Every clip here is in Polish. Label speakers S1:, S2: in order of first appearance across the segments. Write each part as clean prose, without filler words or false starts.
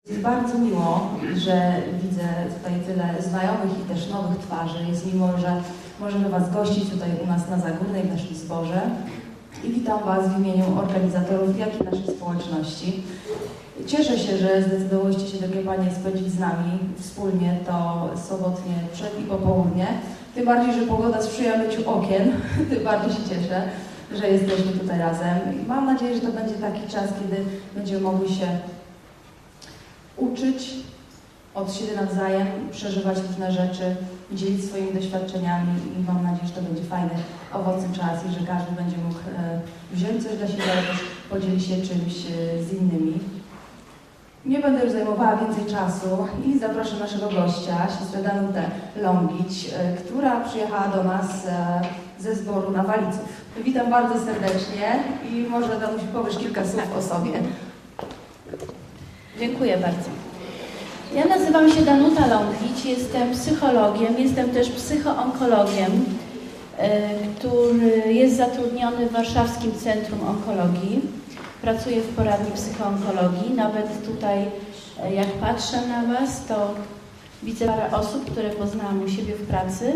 S1: Jest bardzo miło, że widzę tutaj tyle znajomych i też nowych twarzy. Jest miło, że możemy Was gościć tutaj u nas na Zagórnej, w naszym zborze. I witam Was w imieniu organizatorów, jak i naszej społeczności. Cieszę się, że zdecydowałyście się takie Panie spędzić z nami wspólnie to sobotnie przed i popołudnie. Tym bardziej, że pogoda sprzyja myciu okien, tym bardziej się cieszę, że jesteśmy tutaj razem. I mam nadzieję, że to będzie taki czas, kiedy będziemy mogli się uczyć od siebie nawzajem, przeżywać różne rzeczy, dzielić swoimi doświadczeniami i mam nadzieję, że to będzie fajny, owocny czas i że każdy będzie mógł wziąć coś dla siebie, ale też podzielić się czymś z innymi. Nie będę już zajmowała więcej czasu i zaproszę naszego gościa, siostrę Danutę Lągić, która przyjechała do nas ze zboru na Waliców. Witam bardzo serdecznie i może Danusiu powiesz kilka słów o sobie.
S2: Dziękuję bardzo. Ja nazywam się Danuta Lągić, jestem psychologiem, jestem też psychoonkologiem, który jest zatrudniony w Warszawskim Centrum Onkologii. Pracuję w poradni psychoonkologii. Nawet tutaj, jak patrzę na Was, to widzę parę osób, które poznałam u siebie w pracy.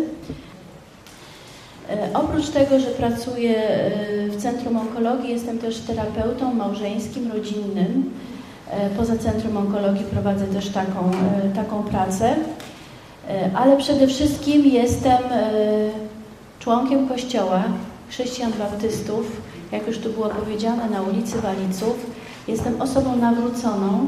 S2: Oprócz tego, że pracuję w Centrum Onkologii, jestem też terapeutą małżeńskim, rodzinnym. Poza Centrum Onkologii prowadzę też taką pracę, ale przede wszystkim jestem członkiem Kościoła Chrześcijan Baptystów, jak już tu było powiedziane, na ulicy Waliców. Jestem osobą nawróconą,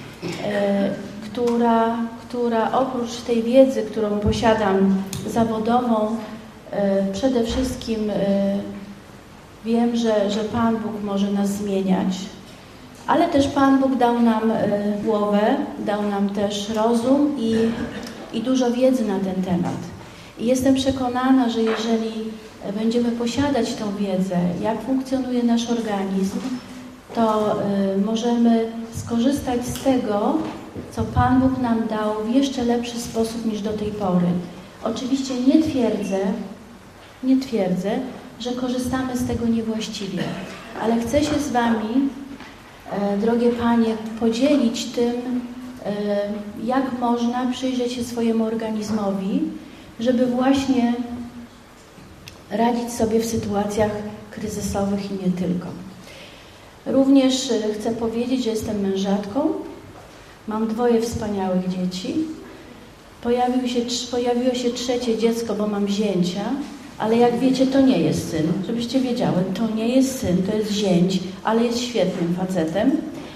S2: która oprócz tej wiedzy, którą posiadam zawodową, przede wszystkim wiem, że Pan Bóg może nas zmieniać. Ale też Pan Bóg dał nam głowę, dał nam też rozum i dużo wiedzy na ten temat. I jestem przekonana, że jeżeli będziemy posiadać tą wiedzę, jak funkcjonuje nasz organizm, to możemy skorzystać z tego, co Pan Bóg nam dał w jeszcze lepszy sposób niż do tej pory. Oczywiście nie twierdzę, że korzystamy z tego niewłaściwie, ale chcę się z Wami, drogie Panie, podzielić tym, jak można przyjrzeć się swojemu organizmowi, żeby właśnie radzić sobie w sytuacjach kryzysowych i nie tylko. Również chcę powiedzieć, że jestem mężatką, mam 2 wspaniałych dzieci, pojawiło się 3 dziecko, bo mam zięcia, ale jak wiecie, to nie jest syn. Żebyście wiedziały, to nie jest syn, to jest zięć, ale jest świetnym facetem.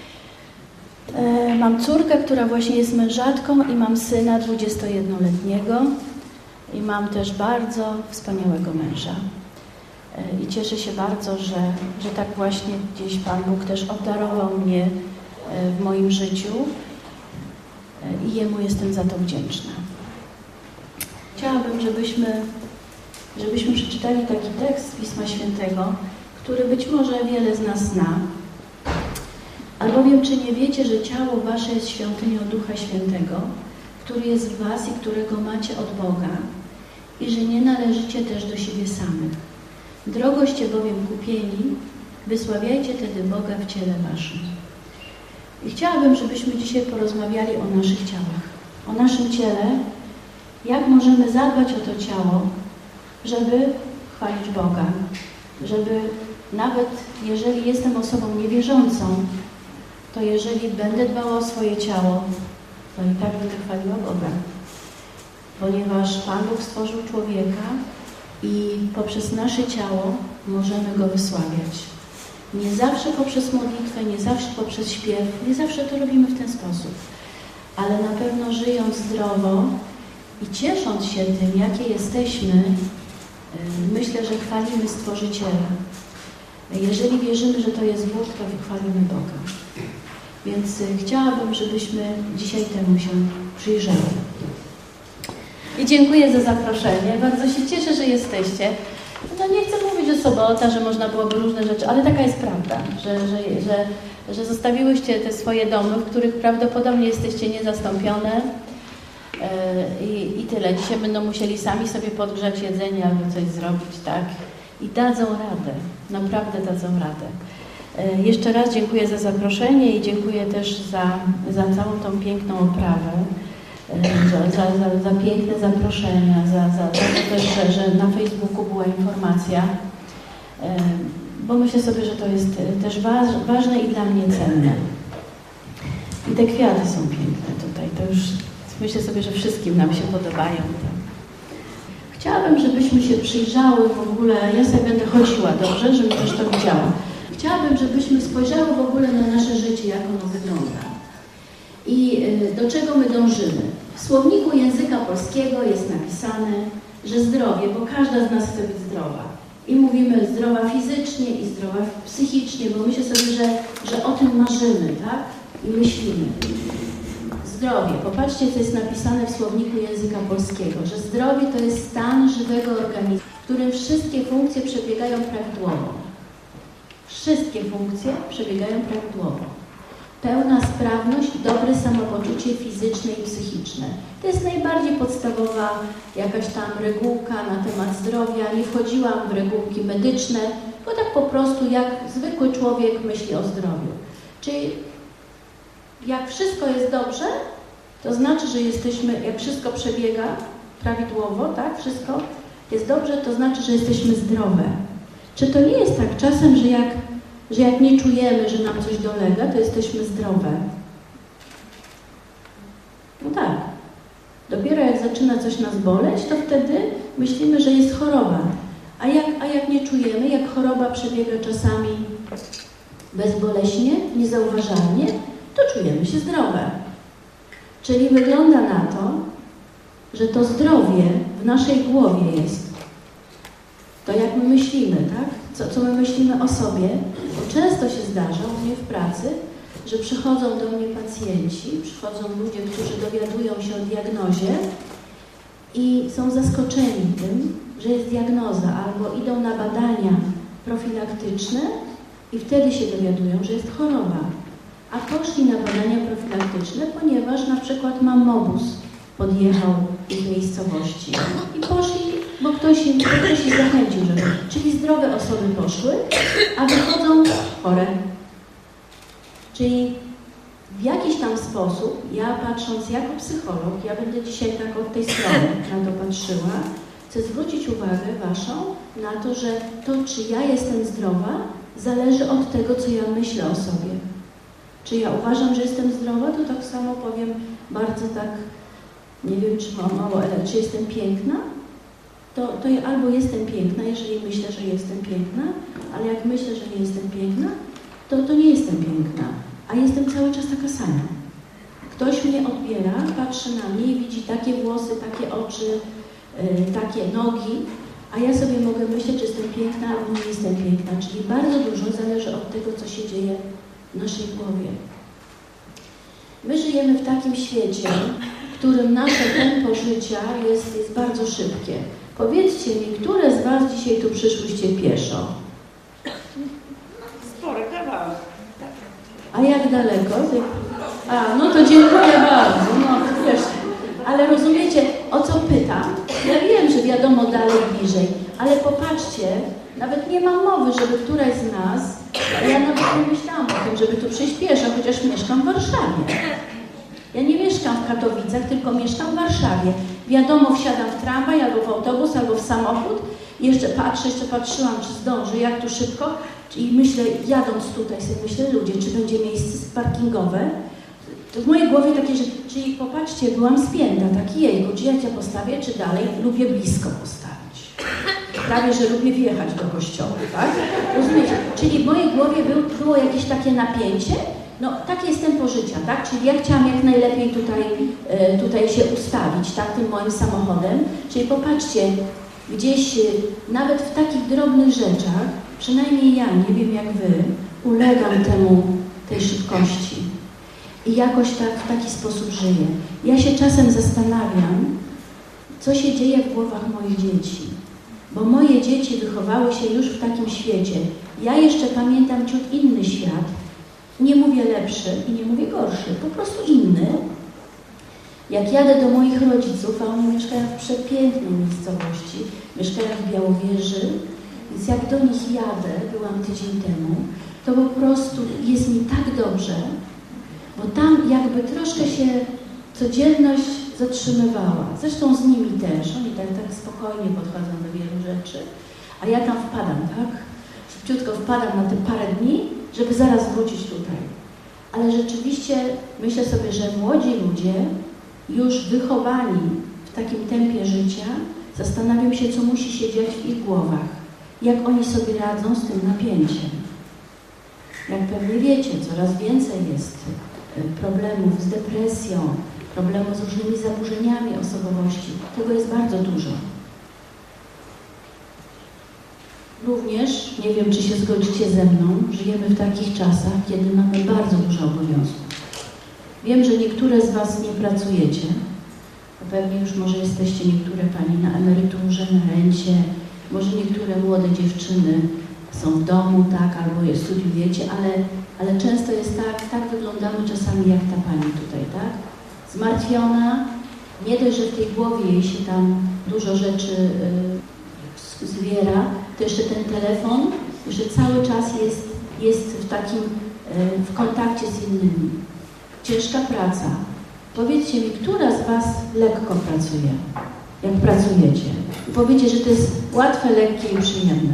S2: Mam córkę, która właśnie jest mężatką i mam syna 21-letniego i mam też bardzo wspaniałego męża. I cieszę się bardzo, że tak właśnie gdzieś Pan Bóg też obdarował mnie w moim życiu i Jemu jestem za to wdzięczna. Chciałabym, żebyśmy przeczytali taki tekst Pisma Świętego, który być może wiele z nas zna. Albowiem czy nie wiecie, że ciało wasze jest świątynią Ducha Świętego, który jest w was i którego macie od Boga, i że nie należycie też do siebie samych. Drogoście bowiem kupieni, wysławiajcie tedy Boga w ciele waszym. I chciałabym, żebyśmy dzisiaj porozmawiali o naszych ciałach, o naszym ciele, jak możemy zadbać o to ciało, żeby chwalić Boga, żeby nawet jeżeli jestem osobą niewierzącą, to jeżeli będę dbała o swoje ciało, to i tak będę chwaliła Boga. Ponieważ Pan Bóg stworzył człowieka i poprzez nasze ciało możemy Go wysławiać. Nie zawsze poprzez modlitwę, nie zawsze poprzez śpiew, nie zawsze to robimy w ten sposób. Ale na pewno żyjąc zdrowo i ciesząc się tym, jakie jesteśmy, myślę, że chwalimy Stworzyciela. Jeżeli wierzymy, że to jest Bóg, to chwalimy Boga. Więc chciałabym, żebyśmy dzisiaj temu się przyjrzeli. I dziękuję za zaproszenie. Bardzo się cieszę, że jesteście. No nie chcę mówić, że sobota, że można byłoby różne rzeczy, ale taka jest prawda, że zostawiłyście te swoje domy, w których prawdopodobnie jesteście niezastąpione. I tyle. Dzisiaj będą musieli sami sobie podgrzać jedzenie albo coś zrobić, tak? I dadzą radę. Naprawdę dadzą radę. Jeszcze raz dziękuję za zaproszenie i dziękuję też za całą tą piękną oprawę, za piękne zaproszenia, za to też, że na Facebooku była informacja, bo myślę sobie, że to jest też ważne i dla mnie cenne. I te kwiaty są piękne tutaj, to już myślę sobie, że wszystkim nam się podobają. Chciałabym, żebyśmy się przyjrzały w ogóle, ja sobie będę chodziła, dobrze, żebym też to widziała. Chciałabym, żebyśmy spojrzały w ogóle na nasze życie, jak ono wygląda i do czego my dążymy. W słowniku języka polskiego jest napisane, że zdrowie, bo każda z nas chce być zdrowa. I mówimy zdrowa fizycznie i zdrowa psychicznie, bo myślę sobie, że o tym marzymy, tak? I myślimy. Zdrowie. Popatrzcie, co jest napisane w słowniku języka polskiego, że zdrowie to jest stan żywego organizmu, w którym wszystkie funkcje przebiegają prawidłowo. Wszystkie funkcje przebiegają prawidłowo. Pełna sprawność, dobre samopoczucie fizyczne i psychiczne. To jest najbardziej podstawowa jakaś tam regułka na temat zdrowia. Nie wchodziłam w regułki medyczne, bo tak po prostu jak zwykły człowiek myśli o zdrowiu. Czyli jak wszystko jest dobrze, to znaczy, że jesteśmy, jak wszystko przebiega prawidłowo, tak, wszystko jest dobrze, to znaczy, że jesteśmy zdrowe. Czy to nie jest tak czasem, że jak nie czujemy, że nam coś dolega, to jesteśmy zdrowe? No tak. Dopiero jak zaczyna coś nas boleć, to wtedy myślimy, że jest choroba. A jak nie czujemy, jak choroba przebiega czasami bezboleśnie, niezauważalnie, to czujemy się zdrowe. Czyli wygląda na to, że to zdrowie w naszej głowie jest. To jak my myślimy, tak? Co my myślimy o sobie. Bo często się zdarza u mnie w pracy, że przychodzą do mnie pacjenci, przychodzą ludzie, którzy dowiadują się o diagnozie i są zaskoczeni tym, że jest diagnoza, albo idą na badania profilaktyczne i wtedy się dowiadują, że jest choroba. A poszli na badania profilaktyczne, ponieważ na przykład mammobus podjechał ich miejscowości i poszli, bo ktoś ich zachęcił, żeby. Czyli zdrowe osoby poszły, a wychodzą chore. Czyli w jakiś tam sposób, ja patrząc jako psycholog, ja będę dzisiaj tak od tej strony na to patrzyła, chcę zwrócić uwagę Waszą na to, że to, czy ja jestem zdrowa, zależy od tego, co ja myślę o sobie. Czy ja uważam, że jestem zdrowa, to tak samo powiem bardzo tak, nie wiem, czy mam mało, ale czy jestem piękna, to ja albo jestem piękna, jeżeli myślę, że jestem piękna, ale jak myślę, że nie jestem piękna, to nie jestem piękna, a jestem cały czas taka sama. Ktoś mnie odbiera, patrzy na mnie i widzi takie włosy, takie oczy, takie nogi, a ja sobie mogę myśleć, że jestem piękna albo nie jestem piękna, czyli bardzo dużo zależy od tego, co się dzieje w naszej głowie. My żyjemy w takim świecie, w którym nasze tempo życia jest bardzo szybkie. Powiedzcie mi, które z Was dzisiaj tu przyszłyście pieszo?
S3: Spory kawałek.
S2: A jak daleko? No to dziękuję bardzo. No wiesz, ale rozumiecie, o co pytam? Ja wiem, że wiadomo dalej, bliżej, ale popatrzcie, nawet nie mam mowy, żeby któraś z nas, ja nawet nie myślałam o tym, żeby tu przyjść pieszo, chociaż mieszkam w Warszawie. Ja nie mieszkam w Katowicach, tylko mieszkam w Warszawie. Wiadomo, wsiadam w tramwaj, albo w autobus, albo w samochód i jeszcze patrzyłam, czy zdążę, jak tu szybko. I myślę, jadąc tutaj sobie myślę, ludzie, czy będzie miejsce parkingowe? To w mojej głowie takie rzeczy, czyli popatrzcie, byłam spięta, taki jejku, czy ja cię postawię, czy dalej? Lubię blisko postawić. Prawie, że lubię wjechać do kościoła, tak? Rozumiecie? Czyli w mojej głowie było jakieś takie napięcie, no takie jest tempo życia, tak? Czyli ja chciałam jak najlepiej tutaj się ustawić, tak? Tym moim samochodem. Czyli popatrzcie, gdzieś nawet w takich drobnych rzeczach, przynajmniej ja, nie wiem jak Wy, ulegam tej szybkości i jakoś tak w taki sposób żyję. Ja się czasem zastanawiam, co się dzieje w głowach moich dzieci, bo moje dzieci wychowały się już w takim świecie. Ja jeszcze pamiętam ciut inny świat, nie mówię lepszy i nie mówię gorszy, po prostu inny. Jak jadę do moich rodziców, a oni mieszkają w przepięknej miejscowości, mieszkają w Białowieży, więc jak do nich jadę, byłam tydzień temu, to po prostu jest mi tak dobrze, bo tam jakby troszkę się codzienność zatrzymywała. Zresztą z nimi też. Oni tak spokojnie podchodzą do wielu rzeczy, a ja tam wpadam, tak? Szybciutko wpadam na te parę dni, żeby zaraz wrócić tutaj. Ale rzeczywiście myślę sobie, że młodzi ludzie, już wychowani w takim tempie życia, zastanawiam się, co musi się dziać w ich głowach. Jak oni sobie radzą z tym napięciem. Jak pewnie wiecie, coraz więcej jest problemów z depresją, problemów z różnymi zaburzeniami osobowości. Tego jest bardzo dużo. Również, nie wiem, czy się zgodzicie ze mną, żyjemy w takich czasach, kiedy mamy bardzo dużo obowiązków. Wiem, że niektóre z Was nie pracujecie. Pewnie już może jesteście niektóre Pani na emeryturze, na rencie, może niektóre młode dziewczyny są w domu, tak, albo je studiujecie, ale często jest tak wyglądamy czasami jak ta Pani tutaj, tak? Zmartwiona, nie dość, że w tej głowie jej się tam dużo rzeczy zwiera, to jeszcze ten telefon, jeszcze cały czas jest w takim, w kontakcie z innymi. Ciężka praca. Powiedzcie mi, która z Was lekko pracuje, jak pracujecie? I powiecie, że to jest łatwe, lekkie i przyjemne.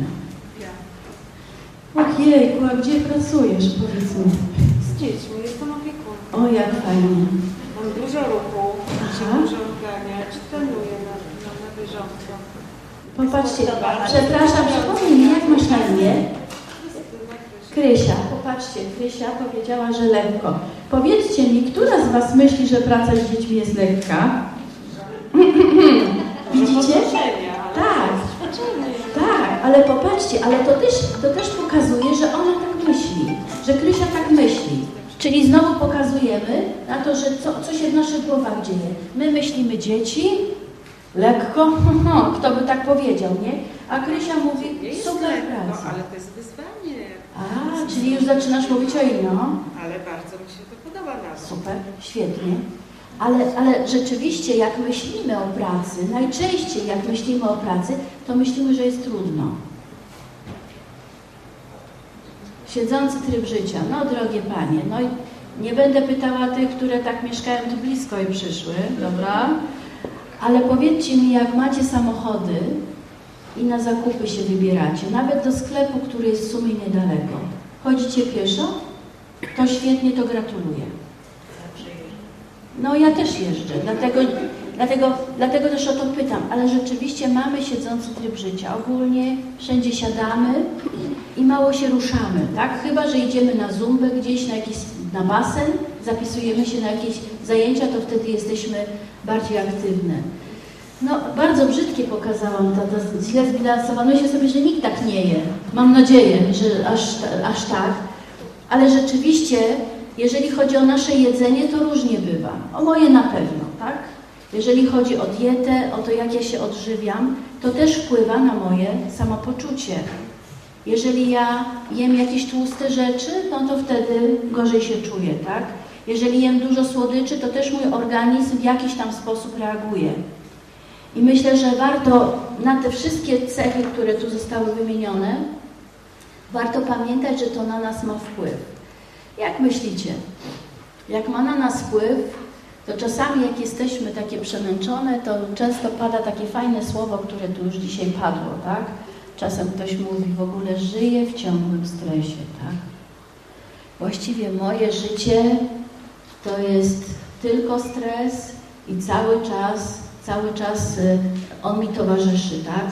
S2: Ojejku, a gdzie pracujesz, powiedz mi?
S3: Z dziećmi, jestem opiekunką.
S2: O, jak fajnie.
S3: Mam dużo ruchu, muszę
S2: Aha.
S3: dużo ogarniać, trenuję na bieżąco.
S2: Popatrzcie, przepraszam, przypomnij mi, jak masz na imię? Krysia, popatrzcie, Krysia powiedziała, że lekko. Powiedzcie mi, która z Was myśli, że praca z dziećmi jest lekka? Widzicie? Tak, tak, ale popatrzcie, ale to też pokazuje, że ona tak myśli, że Krysia tak myśli. Czyli znowu pokazujemy na to, że co się w naszych głowach dzieje. My myślimy dzieci, lekko, kto by tak powiedział, nie? A Krysia mówi, super praca.
S3: No, ale to jest wyzwanie.
S2: A, czyli już zaczynasz mówić o inno.
S3: Ale bardzo mi się to podoba nawet.
S2: Super, świetnie. Ale rzeczywiście, jak myślimy o pracy, najczęściej jak myślimy o pracy, to myślimy, że jest trudno. Siedzący tryb życia. No, drogie Panie, no i nie będę pytała tych, które tak mieszkają tu blisko i przyszły, dobra? Ale powiedzcie mi, jak macie samochody i na zakupy się wybieracie, nawet do sklepu, który jest w sumie niedaleko, chodzicie pieszo? To świetnie, to gratuluję. No ja też jeżdżę, dlatego też o to pytam, ale rzeczywiście mamy siedzący tryb życia. Ogólnie wszędzie siadamy i mało się ruszamy, tak? Chyba że idziemy na zumbę gdzieś, na basen, zapisujemy się na jakieś zajęcia, to wtedy jesteśmy bardziej aktywne. No, bardzo brzydkie pokazałam, to źle zbilansowano. Myślę sobie, że nikt tak nie je. Mam nadzieję, że aż tak. Ale rzeczywiście, jeżeli chodzi o nasze jedzenie, to różnie bywa. O moje na pewno, tak? Jeżeli chodzi o dietę, o to, jak ja się odżywiam, to też wpływa na moje samopoczucie. Jeżeli ja jem jakieś tłuste rzeczy, no to wtedy gorzej się czuję, tak? Jeżeli jem dużo słodyczy, to też mój organizm w jakiś tam sposób reaguje. I myślę, że warto na te wszystkie cechy, które tu zostały wymienione, warto pamiętać, że to na nas ma wpływ. Jak myślicie? Jak ma na nas wpływ, to czasami jak jesteśmy takie przemęczone, to często pada takie fajne słowo, które tu już dzisiaj padło, tak? Czasem ktoś mówi, w ogóle żyje w ciągłym stresie, tak? Właściwie moje życie to jest tylko stres i cały czas on mi towarzyszy, tak?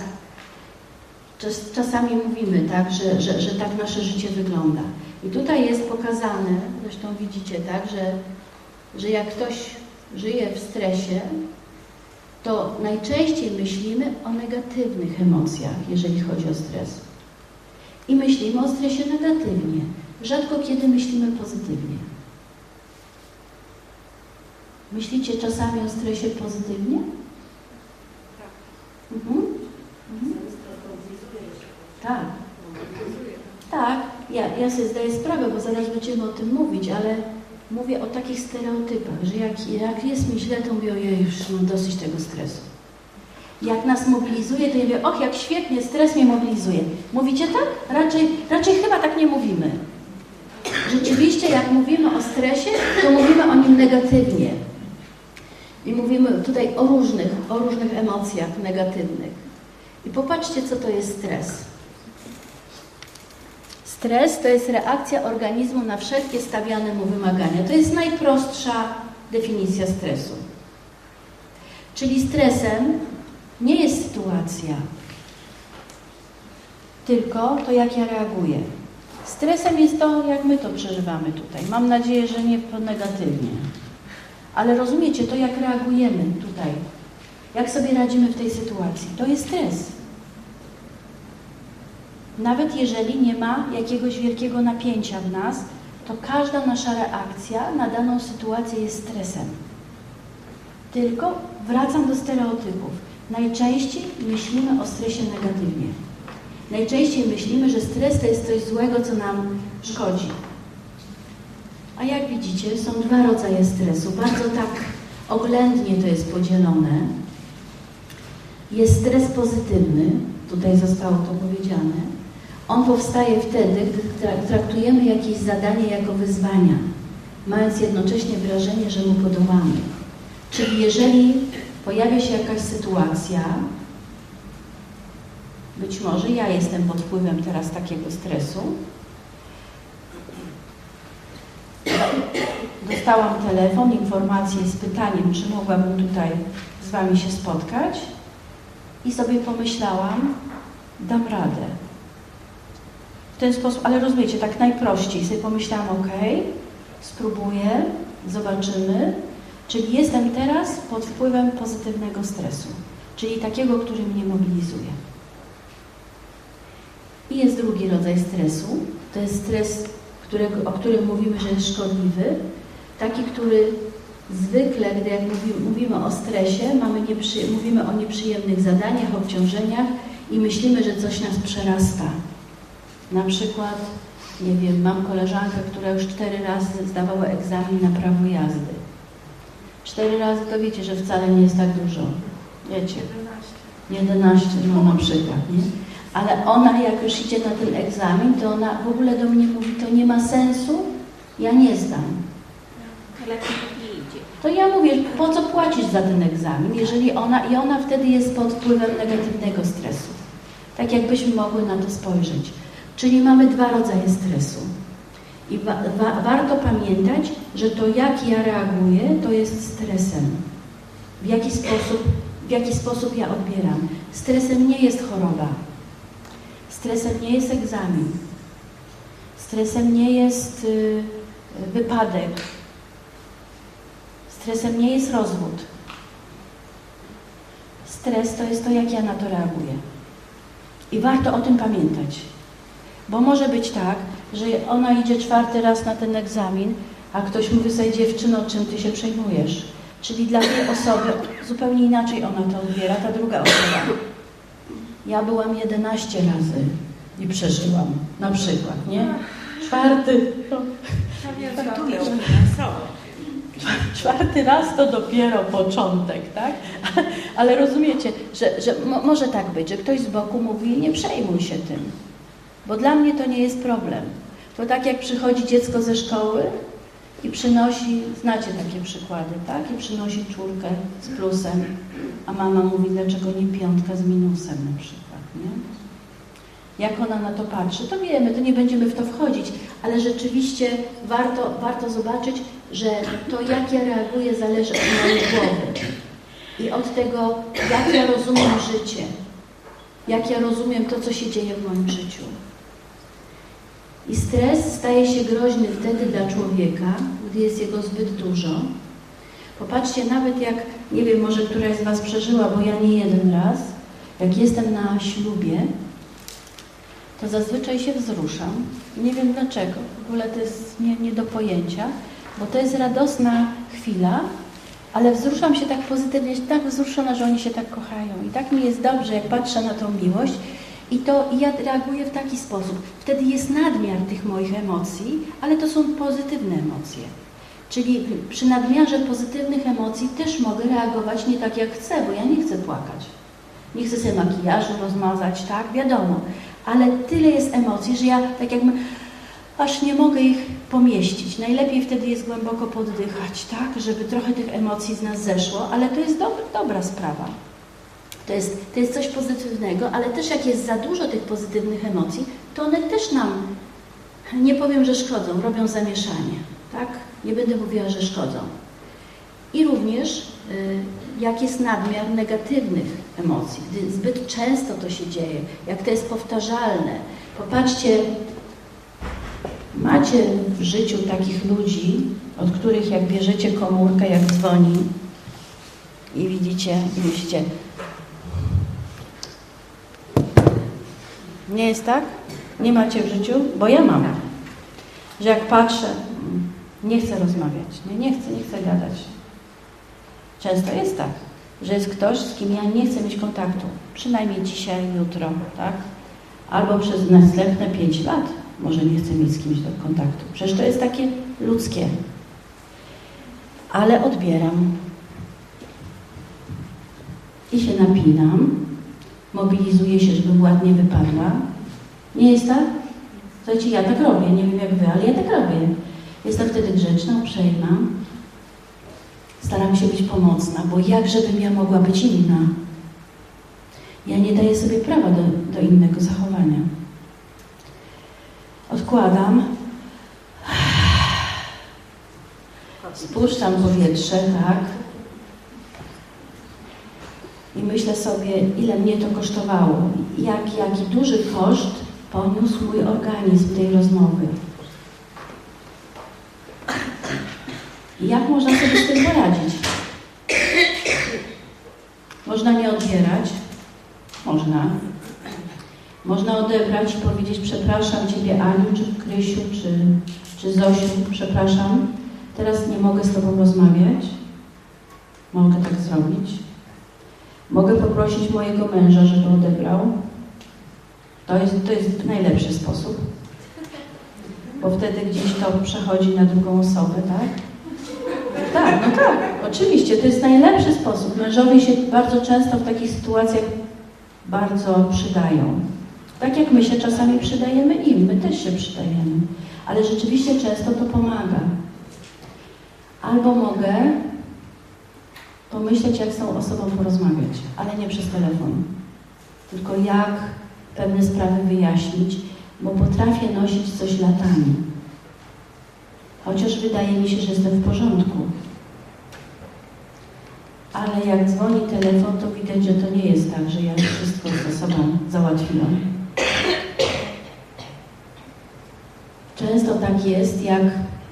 S2: Czasami mówimy, tak, że tak nasze życie wygląda. I tutaj jest pokazane, zresztą widzicie, tak, że jak ktoś żyje w stresie, to najczęściej myślimy o negatywnych emocjach, jeżeli chodzi o stres. I myślimy o stresie negatywnie. Rzadko kiedy myślimy pozytywnie. Myślicie czasami o stresie pozytywnie?
S3: Tak.
S2: Mhm. Tak. Tak, ja sobie zdaję sprawę, bo zaraz będziemy o tym mówić, ale mówię o takich stereotypach, że jak jest mi źle, to mówię, ojej, już mam dosyć tego stresu. Jak nas mobilizuje, to ja mówię, och, jak świetnie, stres mnie mobilizuje. Mówicie tak? Raczej chyba tak nie mówimy. rzeczywiście jak mówimy o stresie, to mówimy o nim negatywnie. I mówimy tutaj o różnych emocjach negatywnych. I popatrzcie, co to jest stres. Stres to jest reakcja organizmu na wszelkie stawiane mu wymagania. To jest najprostsza definicja stresu. Czyli stresem nie jest sytuacja, tylko to, jak ja reaguję. Stresem jest to, jak my to przeżywamy tutaj. Mam nadzieję, że nie negatywnie. Ale rozumiecie, to jak reagujemy tutaj, jak sobie radzimy w tej sytuacji, to jest stres. Nawet jeżeli nie ma jakiegoś wielkiego napięcia w nas, to każda nasza reakcja na daną sytuację jest stresem. Tylko wracam do stereotypów. Najczęściej myślimy o stresie negatywnie. Najczęściej myślimy, że stres to jest coś złego, co nam szkodzi. A jak widzicie, są dwa rodzaje stresu. Bardzo tak oględnie to jest podzielone. Jest stres pozytywny, tutaj zostało to powiedziane. On powstaje wtedy, gdy traktujemy jakieś zadanie jako wyzwania, mając jednocześnie wrażenie, że mu podobamy. Czyli jeżeli pojawia się jakaś sytuacja, być może ja jestem pod wpływem teraz takiego stresu, dostałam telefon, informację z pytaniem, czy mogłabym tutaj z Wami się spotkać i sobie pomyślałam, dam radę. W ten sposób, ale rozumiecie, tak najprościej sobie pomyślałam, spróbuję, zobaczymy, czyli jestem teraz pod wpływem pozytywnego stresu, czyli takiego, który mnie mobilizuje. I jest drugi rodzaj stresu, to jest stres, o którym mówimy, że jest szkodliwy, taki, który zwykle, gdy jak mówimy o stresie, mówimy o nieprzyjemnych zadaniach, obciążeniach i myślimy, że coś nas przerasta. Na przykład, nie wiem, mam koleżankę, która już 4 razy zdawała egzamin na prawo jazdy. 4 razy to wiecie, że wcale nie jest tak dużo. Wiecie? 11, no na przykład, nie? Ale ona, jak już idzie na ten egzamin, to ona w ogóle do mnie mówi, to nie ma sensu, ja nie zdam.
S3: Lepiej nie idzie.
S2: To ja mówię, po co płacić za ten egzamin, jeżeli ona wtedy jest pod wpływem negatywnego stresu. Tak jakbyśmy mogły na to spojrzeć. Czyli mamy 2 rodzaje stresu. I warto pamiętać, że to jak ja reaguję, to jest stresem. W jaki sposób ja odbieram. Stresem nie jest choroba. Stresem nie jest egzamin. Stresem nie jest wypadek. Stresem nie jest rozwód. Stres to jest to, jak ja na to reaguję. I warto o tym pamiętać. Bo może być tak, że ona idzie 4 raz na ten egzamin, a ktoś mówi sobie, dziewczyno, czym ty się przejmujesz? Czyli dla tej osoby zupełnie inaczej ona to odbiera, ta druga osoba. Ja byłam 11 razy i przeżyłam, na przykład, nie? 4. Czwarty raz to dopiero początek, tak? Ale rozumiecie, że może tak być, że ktoś z boku mówi, nie przejmuj się tym, bo dla mnie to nie jest problem. To tak jak przychodzi dziecko ze szkoły i przynosi, znacie takie przykłady, tak? I przynosi 4 z plusem, a mama mówi, dlaczego nie 5 z minusem na przykład, nie? Jak ona na to patrzy, to wiemy, to nie będziemy w to wchodzić, ale rzeczywiście warto zobaczyć, że to, jak ja reaguję, zależy od mojej głowy i od tego, jak ja rozumiem życie, jak ja rozumiem to, co się dzieje w moim życiu. I stres staje się groźny wtedy dla człowieka, gdy jest jego zbyt dużo. Popatrzcie, nawet jak, nie wiem, może któraś z Was przeżyła, bo ja nie jeden raz, jak jestem na ślubie, to zazwyczaj się wzruszam. Nie wiem dlaczego. W ogóle to jest nie do pojęcia, bo to jest radosna chwila, ale wzruszam się tak pozytywnie, tak wzruszona, że oni się tak kochają. I tak mi jest dobrze, jak patrzę na tą miłość. I ja reaguję w taki sposób. Wtedy jest nadmiar tych moich emocji, ale to są pozytywne emocje. Czyli przy nadmiarze pozytywnych emocji też mogę reagować nie tak jak chcę, bo ja nie chcę płakać. Nie chcę sobie makijażu rozmazać, tak? Wiadomo. Ale tyle jest emocji, że ja tak jakby aż nie mogę ich pomieścić. Najlepiej wtedy jest głęboko poddychać, tak, żeby trochę tych emocji z nas zeszło, ale to jest dobra sprawa. To jest coś pozytywnego, ale też jak jest za dużo tych pozytywnych emocji, to one też nam, nie powiem, że szkodzą, robią zamieszanie, tak? Nie będę mówiła, że szkodzą. I również jak jest nadmiar negatywnych emocji, gdy zbyt często to się dzieje, jak to jest powtarzalne. Popatrzcie, macie w życiu takich ludzi, od których jak bierzecie komórkę, jak dzwoni i widzicie i myślicie, nie jest tak? Nie macie w życiu? Bo ja mam. Że jak patrzę, nie chcę rozmawiać, nie chcę gadać. Często jest tak, że jest ktoś, z kim ja nie chcę mieć kontaktu. Przynajmniej dzisiaj, jutro, tak? Albo przez następne 5 lat może nie chcę mieć z kimś do kontaktu. Przecież to jest takie ludzkie. Ale odbieram. I się napinam. Mobilizuję się, żebym ładnie wypadła. Nie jest tak? Słuchajcie, ja tak robię. Nie wiem jak wy, ale ja tak robię. Jestem wtedy grzeczna, uprzejma. Staram się być pomocna, bo jakżebym ja mogła być inna? Ja nie daję sobie prawa do innego zachowania. Odkładam. Spuszczam powietrze, tak? I myślę sobie, ile mnie to kosztowało. Jaki duży koszt poniósł mój organizm tej rozmowy. I jak można sobie z tym poradzić? Można nie odbierać. Można odebrać i powiedzieć, przepraszam Ciebie Aniu, czy Krysiu, czy Zosiu, przepraszam. Teraz nie mogę z Tobą rozmawiać. Mogę tak zrobić. Mogę poprosić mojego męża, żeby odebrał. To jest najlepszy sposób. Bo wtedy gdzieś to przechodzi na drugą osobę, tak? Tak, no tak, oczywiście, to jest najlepszy sposób. Mężowie się bardzo często w takich sytuacjach bardzo przydają. Tak jak my się czasami przydajemy im, my też się przydajemy. Ale rzeczywiście często to pomaga. Albo mogę pomyśleć, jak z tą osobą porozmawiać, ale nie przez telefon. Tylko jak pewne sprawy wyjaśnić, bo potrafię nosić coś latami. Chociaż wydaje mi się, że jestem w porządku. Ale jak dzwoni telefon, to widać, że to nie jest tak, że ja już wszystko ze sobą załatwiłam. Często tak jest, jak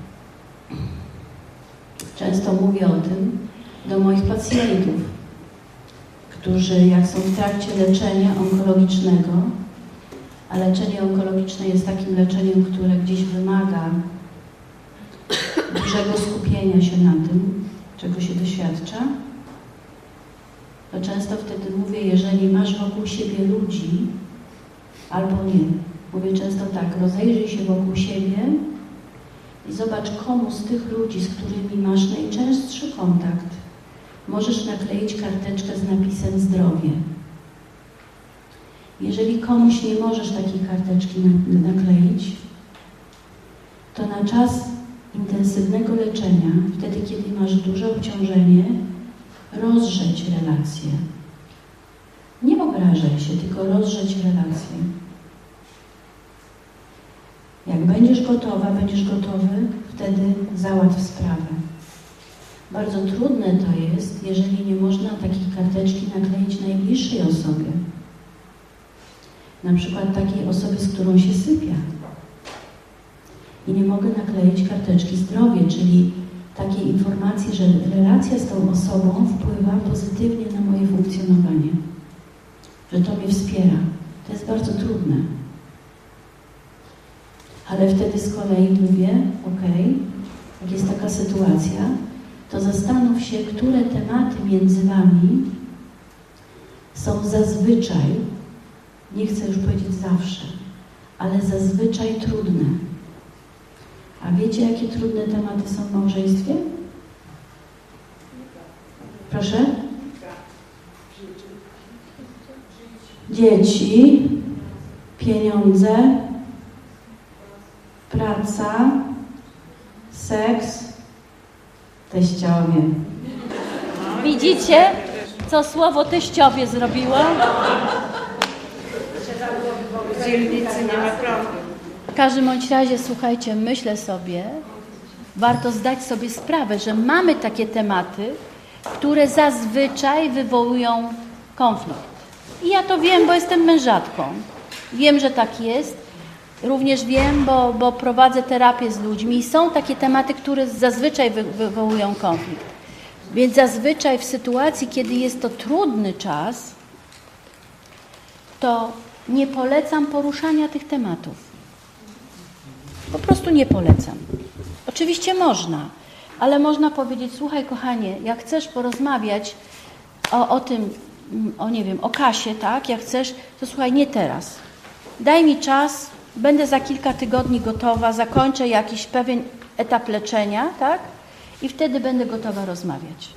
S2: często mówię o tym do moich pacjentów, którzy jak są w trakcie leczenia onkologicznego, a leczenie onkologiczne jest takim leczeniem, które gdzieś wymaga dużego skupienia się na tym, czego się doświadcza, to często wtedy mówię, jeżeli masz wokół siebie ludzi, albo nie. Mówię często tak, rozejrzyj się wokół siebie i zobacz, komu z tych ludzi, z którymi masz najczęstszy kontakt, możesz nakleić karteczkę z napisem zdrowie. Jeżeli komuś nie możesz takiej karteczki nakleić, to na czas intensywnego leczenia, wtedy kiedy masz duże obciążenie, rozrzeć relacje. Nie obrażaj się, tylko rozrzeć relacje. Jak będziesz gotowa, będziesz gotowy, wtedy załatw sprawę. Bardzo trudne to jest, jeżeli nie można takiej karteczki nakleić najbliższej osobie. Na przykład takiej osobie, z którą się sypia. I nie mogę nakleić karteczki zdrowie, czyli takiej informacji, że relacja z tą osobą wpływa pozytywnie na moje funkcjonowanie. Że to mnie wspiera. To jest bardzo trudne. Ale wtedy z kolei mówię, jak jest taka sytuacja, to zastanów się, które tematy między wami są zazwyczaj, nie chcę już powiedzieć zawsze, ale zazwyczaj trudne. A wiecie, jakie trudne tematy są w małżeństwie? Proszę? Dzieci, pieniądze, praca. praca, seks, teściowie.
S4: Widzicie, co słowo teściowie zrobiło?
S3: W dzielnicy nie ma prądu.
S4: W każdym bądź razie, słuchajcie, myślę sobie, warto zdać sobie sprawę, że mamy takie tematy, które zazwyczaj wywołują konflikt. I ja to wiem, bo jestem mężatką. Wiem, że tak jest. Również wiem, bo prowadzę terapię z ludźmi i są takie tematy, które zazwyczaj wywołują konflikt. Więc zazwyczaj w sytuacji, kiedy jest to trudny czas, to nie polecam poruszania tych tematów. Po prostu nie polecam. Oczywiście można, ale można powiedzieć, słuchaj kochanie, jak chcesz porozmawiać o tym, nie wiem, o kasie, tak, jak chcesz, to słuchaj, nie teraz. Daj mi czas, będę za kilka tygodni gotowa, zakończę jakiś pewien etap leczenia, tak, i wtedy będę gotowa rozmawiać.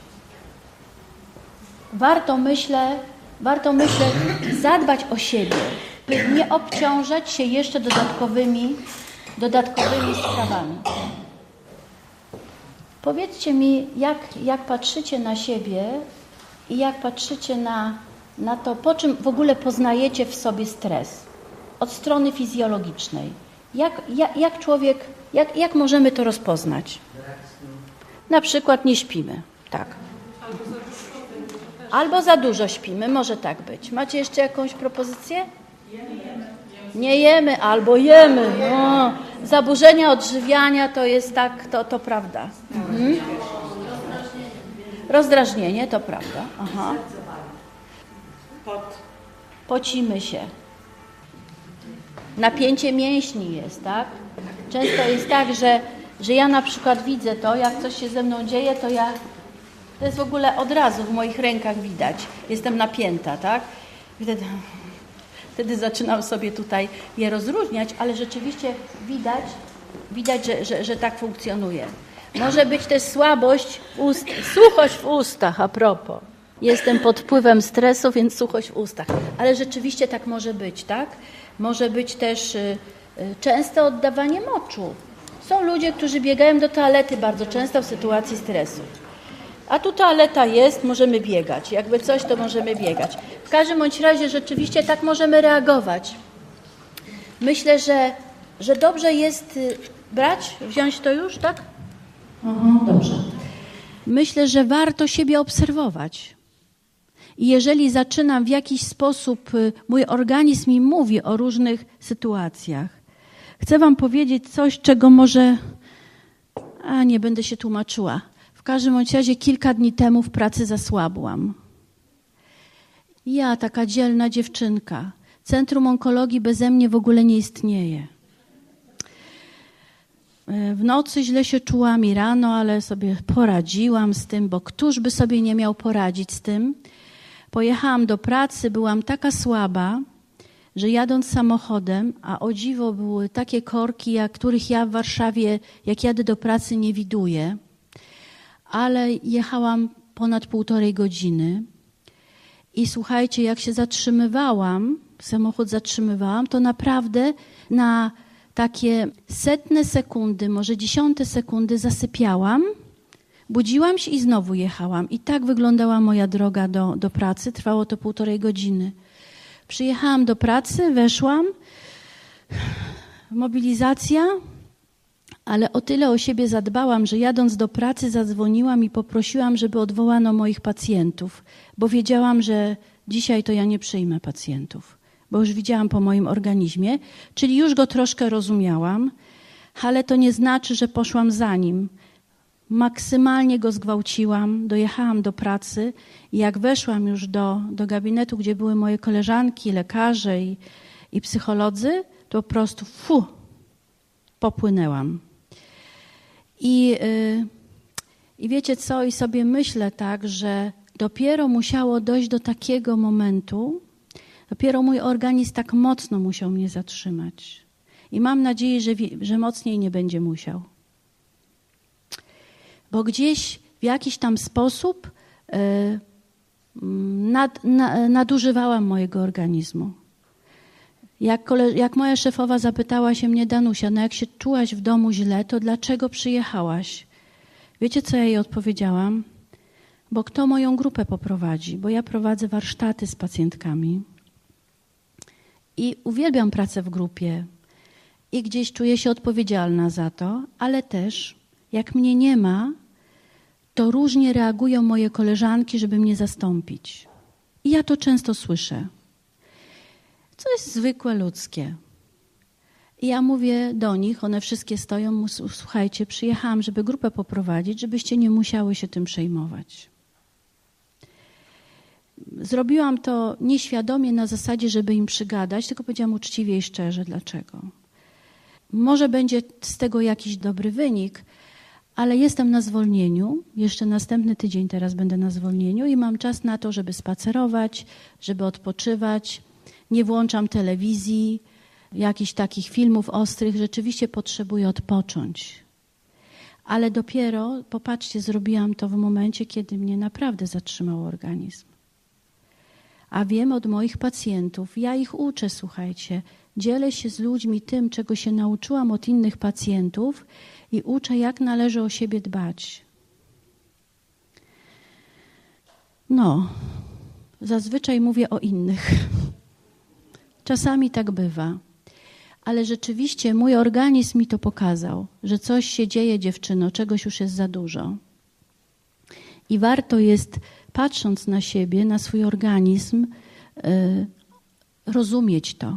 S4: Warto, myślę, zadbać o siebie, by nie obciążać się jeszcze dodatkowymi sprawami. Powiedzcie mi, jak patrzycie na siebie i jak patrzycie na to, po czym w ogóle poznajecie w sobie stres od strony fizjologicznej. Jak człowiek, jak możemy to rozpoznać? Na przykład nie śpimy, tak. Albo za dużo śpimy, może tak być. Macie jeszcze jakąś propozycję? Nie jemy, albo jemy. No. Zaburzenia odżywiania to jest tak, to prawda. Mhm. Rozdrażnienie, to prawda. Aha. Pocimy się. Napięcie mięśni jest, tak? Często jest tak, że ja na przykład widzę to, jak coś się ze mną dzieje, to jest w ogóle od razu w moich rękach widać. Jestem napięta, tak? Wtedy zaczynam sobie tutaj je rozróżniać, ale rzeczywiście widać, że tak funkcjonuje. Może być też słabość suchość w ustach, a propos. Jestem pod wpływem stresu, więc suchość w ustach. Ale rzeczywiście tak może być, tak? Może być też częste oddawanie moczu. Są ludzie, którzy biegają do toalety bardzo często w sytuacji stresu. A tu toaleta jest, możemy biegać. Jakby coś, to możemy biegać. W każdym bądź razie rzeczywiście tak możemy reagować. Myślę, że dobrze jest wziąć to już, tak?
S2: Dobrze.
S4: Myślę, że warto siebie obserwować. I jeżeli zaczynam w jakiś sposób, mój organizm mi mówi o różnych sytuacjach. Chcę wam powiedzieć coś, czego może... nie będę się tłumaczyła. W każdym razie kilka dni temu w pracy zasłabłam. Ja, taka dzielna dziewczynka. Centrum Onkologii beze mnie w ogóle nie istnieje. W nocy źle się czułam i rano, ale sobie poradziłam z tym, bo któż by sobie nie miał poradzić z tym. Pojechałam do pracy, byłam taka słaba, że jadąc samochodem, a o dziwo były takie korki, których ja w Warszawie, jak jadę do pracy, nie widuję, ale jechałam ponad 1,5 godziny i słuchajcie, jak się samochód zatrzymywałam, to naprawdę na takie 100 sekundy, może 10 sekundy zasypiałam, budziłam się i znowu jechałam. I tak wyglądała moja droga do pracy, trwało to 1,5 godziny. Przyjechałam do pracy, weszłam, mobilizacja, ale o tyle o siebie zadbałam, że jadąc do pracy zadzwoniłam i poprosiłam, żeby odwołano moich pacjentów, bo wiedziałam, że dzisiaj to ja nie przyjmę pacjentów, bo już widziałam po moim organizmie, czyli już go troszkę rozumiałam, ale to nie znaczy, że poszłam za nim. Maksymalnie go zgwałciłam, dojechałam do pracy i jak weszłam już do gabinetu, gdzie były moje koleżanki, lekarze i psycholodzy, to po prostu popłynęłam. I wiecie co? I sobie myślę tak, że dopiero musiało dojść do takiego momentu, dopiero mój organizm tak mocno musiał mnie zatrzymać. I mam nadzieję, że mocniej nie będzie musiał. Bo gdzieś w jakiś tam sposób nadużywałam mojego organizmu. Jak moja szefowa zapytała się mnie, Danusia, no jak się czułaś w domu źle, to dlaczego przyjechałaś? Wiecie, co ja jej odpowiedziałam? Bo kto moją grupę poprowadzi? Bo ja prowadzę warsztaty z pacjentkami i uwielbiam pracę w grupie i gdzieś czuję się odpowiedzialna za to, ale też jak mnie nie ma, to różnie reagują moje koleżanki, żeby mnie zastąpić. I ja to często słyszę. Co jest zwykłe ludzkie. I ja mówię do nich, one wszystkie stoją, słuchajcie, przyjechałam, żeby grupę poprowadzić, żebyście nie musiały się tym przejmować. Zrobiłam to nieświadomie na zasadzie, żeby im przygadać, tylko powiedziałam uczciwie i szczerze, dlaczego. Może będzie z tego jakiś dobry wynik, ale jestem na zwolnieniu, jeszcze następny tydzień teraz będę na zwolnieniu i mam czas na to, żeby spacerować, żeby odpoczywać. Nie włączam telewizji, jakichś takich filmów ostrych. Rzeczywiście potrzebuję odpocząć. Ale dopiero, popatrzcie, zrobiłam to w momencie, kiedy mnie naprawdę zatrzymał organizm. A wiem od moich pacjentów, ja ich uczę, słuchajcie, dzielę się z ludźmi tym, czego się nauczyłam od innych pacjentów i uczę, jak należy o siebie dbać. No, zazwyczaj mówię o innych. Czasami tak bywa. Ale rzeczywiście mój organizm mi to pokazał, że coś się dzieje, dziewczyno, czegoś już jest za dużo. I warto jest, patrząc na siebie, na swój organizm, rozumieć to.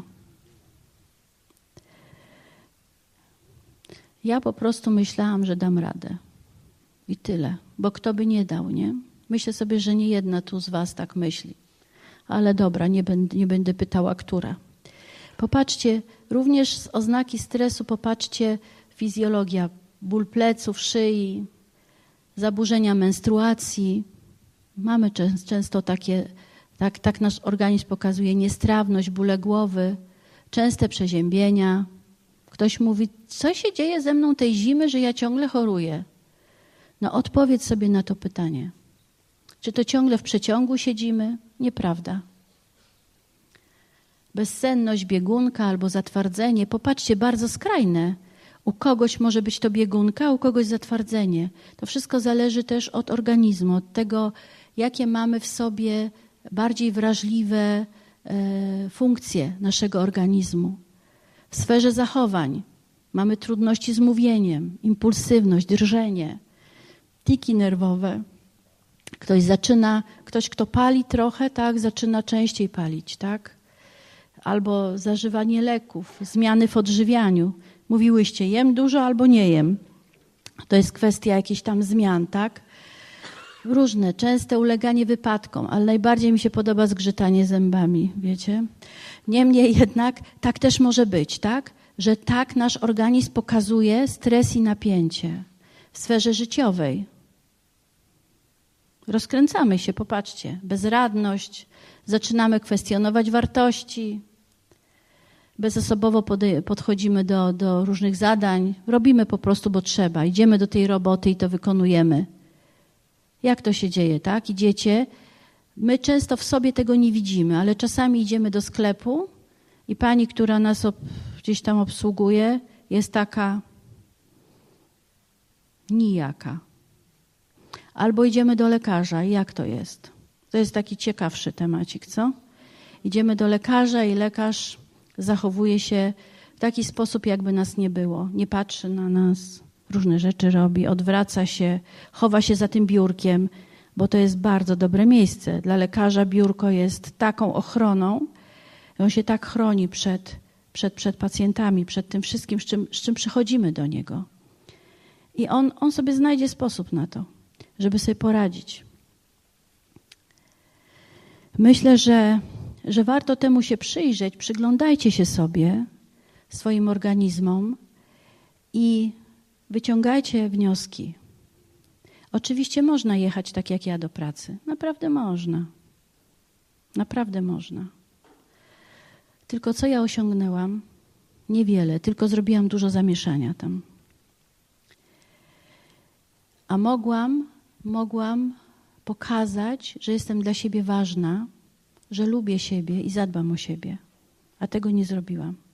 S4: Ja po prostu myślałam, że dam radę. I tyle. Bo kto by nie dał, nie? Myślę sobie, że nie jedna tu z was tak myśli. Ale dobra, nie będę pytała, która. Popatrzcie, również z oznaki stresu, popatrzcie, fizjologia, ból pleców, szyi, zaburzenia menstruacji. Mamy często takie, tak nasz organizm pokazuje, niestrawność, bóle głowy, częste przeziębienia. Ktoś mówi, co się dzieje ze mną tej zimy, że ja ciągle choruję? No odpowiedz sobie na to pytanie. Czy to ciągle w przeciągu siedzimy? Nieprawda. Bezsenność, biegunka albo zatwardzenie. Popatrzcie, bardzo skrajne. U kogoś może być to biegunka, u kogoś zatwardzenie. To wszystko zależy też od organizmu, od tego, jakie mamy w sobie bardziej wrażliwe funkcje naszego organizmu. W sferze zachowań mamy trudności z mówieniem, impulsywność, drżenie, tiki nerwowe. Ktoś, kto pali trochę, tak, zaczyna częściej palić, tak? Albo zażywanie leków, zmiany w odżywianiu. Mówiłyście, jem dużo albo nie jem. To jest kwestia jakichś tam zmian, tak? Różne, częste uleganie wypadkom, ale najbardziej mi się podoba zgrzytanie zębami, wiecie? Niemniej jednak tak też może być, tak? Że tak nasz organizm pokazuje stres i napięcie w sferze życiowej. Rozkręcamy się, popatrzcie, bezradność, zaczynamy kwestionować wartości, bezosobowo podchodzimy do różnych zadań, robimy po prostu, bo trzeba, idziemy do tej roboty i to wykonujemy. Jak to się dzieje, tak? Idziecie, my często w sobie tego nie widzimy, ale czasami idziemy do sklepu i pani, która nas gdzieś tam obsługuje, jest taka nijaka. Albo idziemy do lekarza i jak to jest? To jest taki ciekawszy temacik, co? Idziemy do lekarza i lekarz zachowuje się w taki sposób, jakby nas nie było. Nie patrzy na nas, różne rzeczy robi, odwraca się, chowa się za tym biurkiem, bo to jest bardzo dobre miejsce. Dla lekarza biurko jest taką ochroną, on się tak chroni przed pacjentami, przed tym wszystkim, z czym przychodzimy do niego. I on sobie znajdzie sposób na to, żeby sobie poradzić. Myślę, że warto temu się przyjrzeć. Przyglądajcie się sobie, swoim organizmom i wyciągajcie wnioski. Oczywiście można jechać tak jak ja do pracy. Naprawdę można. Naprawdę można. Tylko co ja osiągnęłam? Niewiele, tylko zrobiłam dużo zamieszania tam. A mogłam pokazać, że jestem dla siebie ważna, że lubię siebie i zadbam o siebie. a tego nie zrobiłam.